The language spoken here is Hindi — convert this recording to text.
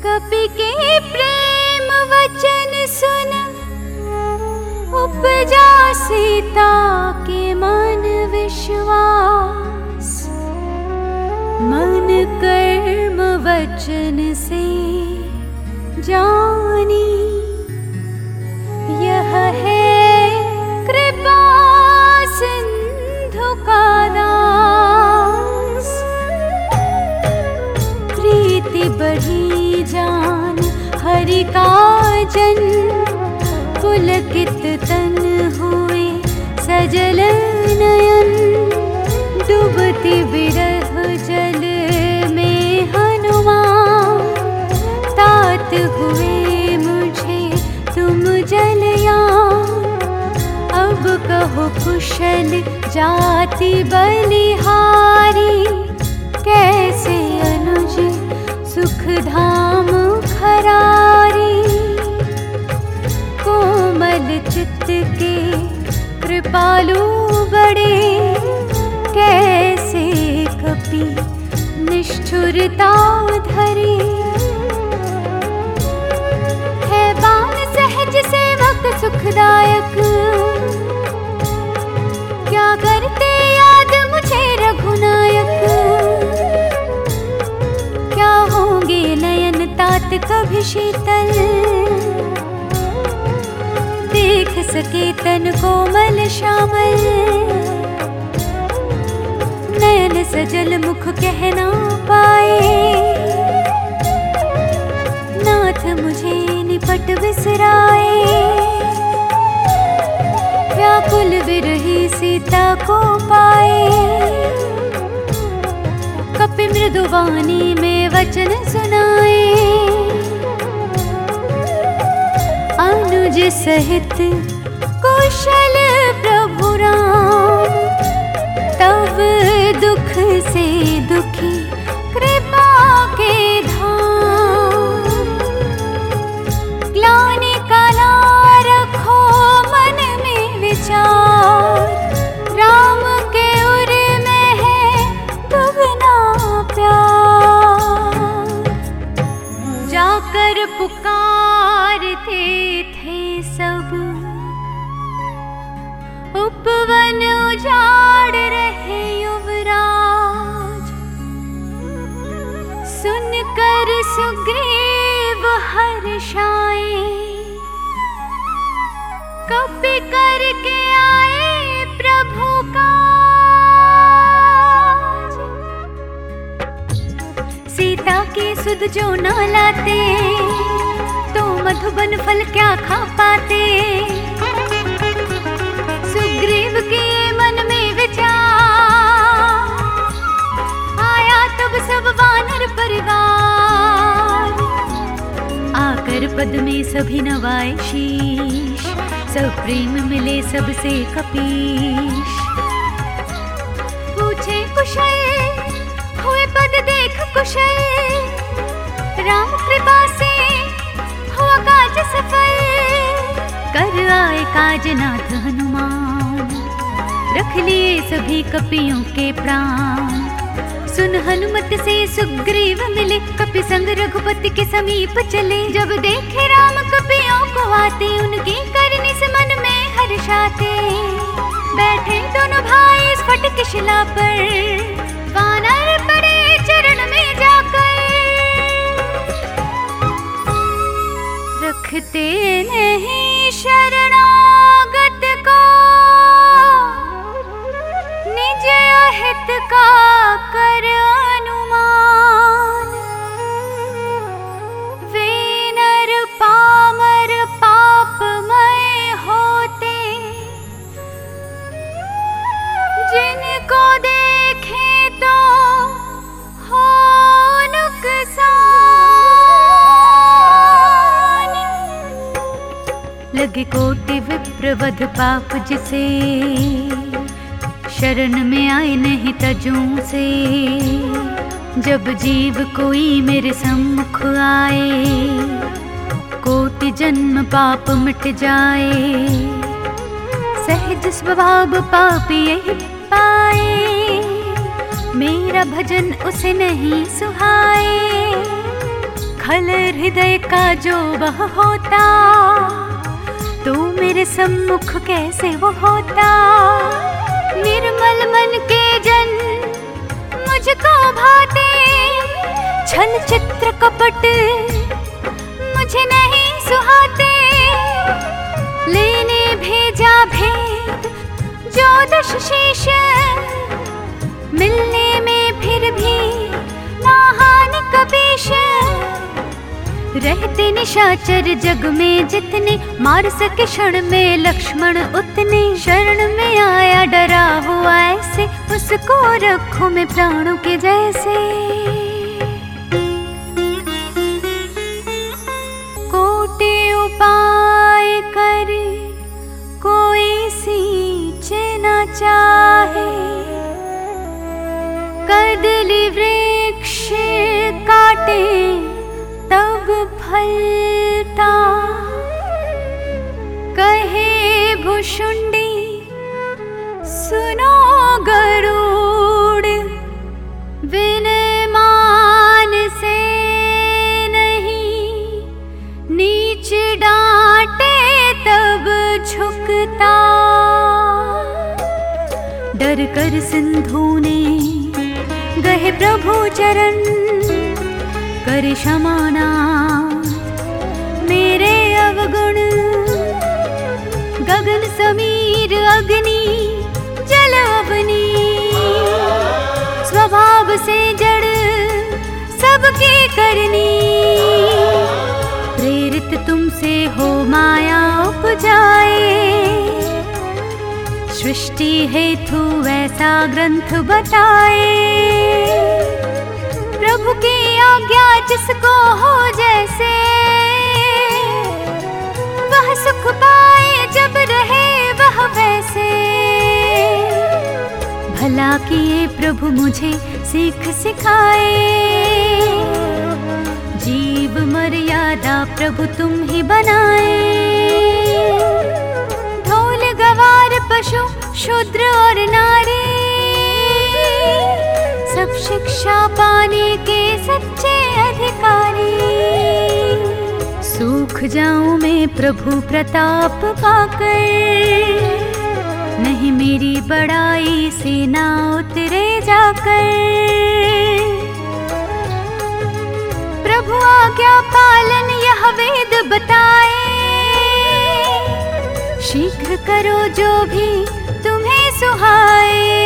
कपि के प्रेम वचन सुन उपजा सीता के मन विश्वास। मन कर्म वचन से जानी यह है कृपा सिंधु का दास। प्रीति बढ़ी जान हरि का जन पुलकित तन हुए सजल नयन। डूबती विरह जल में हनुमान तात हुए मुझे तुम जलयान। अब कहो कुशल जाति बलिहारी कैसे अनुज सुख धाम खरारी। कोमल चित्त के कृपालु बड़े कैसे कपि निष्ठुरता धरे। है बान सहज सेवक सुखदायक क्या करते याद मुझे रघुनायक। क्या होंगे नयन तात कभी शीतल देख सके तन कोमल श्यामल। नयन सजल मुख कह ना पाए नाथ मुझे निपट बिसराए। व्याकुल विरही सीता को पाए कपि मृदुवाणी में वचन सुनाए। अनुज सहित कुशल प्रभु राम तब दुख से दुखी कृपा के धाम। ग्लानि का ना रखो मन में विचार राम के उर में है दुगना प्यार। जाकर पुकारते थे सब उपवन उजाड़ रहे युवराज। सुनकर सुग्रीव हर्षाए कपि करके आए प्रभु काज। सीता के सुध जो ना लाते तो मधुबन फल क्या खा पाते। सुग्रीव के मन में विचार आया तब सब वानर परिवार। आकर पद में सभी नवाए शीश सब प्रेम मिले सबसे कपीश। पूछे कुशल हुए पद देख कुशल राम कृपा से हुआ काज सफल। कर आए काज नाथ हनुमान रख लिए सभी कपियों के प्राण। सुन हनुमत से सुग्रीव मिले कपि संग रघुपति के समीप चले। जब देखे राम कपियों को आते उनकी करनी से मन में हर्षाते। बैठे दोनों भाई स्फटिक शिला पर वानर पड़े चरण में जाकर। रखते नहीं शरणागत को निज अहित का कर अनुमान। वे नर पामर पापमय होते जिनको देखे तो हो नुकसान। लगे कोटि विप्रवध पाप जिसे शरण में आए नहीं तजों से। जब जीव कोई मेरे सम्मुख आए कोटि जन्म पाप मिट जाए। सहज स्वभाव पाप यही पाए मेरा भजन उसे नहीं सुहाए। खल हृदय का जो वह होता, तो मेरे सम्मुख कैसे वो होता। निर्मल मन के जन मुझको भाते, छल चित्र कपट मुझे नहीं सुहाते। लेने भेजा भेद जो दश शीश, मिलने में फिर भी ना हानि कबीश। रहते निशाचर जग में जितने, मार सके क्षण में लक्ष्मण उतने। शरण में आया डरा हुआ ऐसे, उसको रखूं मैं प्राणों के जैसे। कोटि उपाय कर कोई सींच न चाहे, कदली वृक्ष काटे तब फलता। कहे भुशुंडी सुनो गरुड़, विनय मान से नहीं, नीच डांटे तब झुकता। डर कर सिंधु ने गहे प्रभु चरण, कर क्षमाना मेरे अवगुण। गगन समीर अग्नि जल अवनी, स्वभाव से जड़ सबकी करनी। प्रेरित तुमसे हो माया उपजाए, सृष्टि हेतु ऐसा ग्रंथ बताए। प्रभु की आज्ञा जिसको हो जैसे, वह सुख पाए जब रहे वह वैसे। भला किए प्रभु मुझे सीख सिखाए, जीव मर्यादा प्रभु तुम ही बनाए। ढोल गवार पशु शूद्र और नारी, सब शिक्षा पाने के सच्चे अधिकारी। सूख जाऊं मैं प्रभु प्रताप पाकर, नहीं मेरी बड़ाई से ना उतरे जाकर। प्रभु आज्ञा पालन यह वेद बताए, शीघ्र करो जो भी तुम्हें सुहाए।